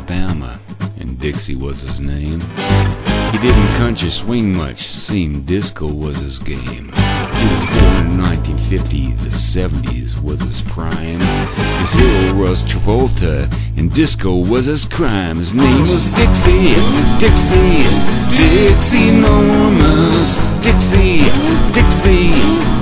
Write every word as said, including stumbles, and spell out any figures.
Alabama, and Dixie was his name. He didn't country swing much, seemed disco was his game. He was born in nineteen fifty, the seventies was his prime. His hero was Travolta, and disco was his crime. His name was Dixie, Dixie, Dixie Normus, Dixie, Dixie,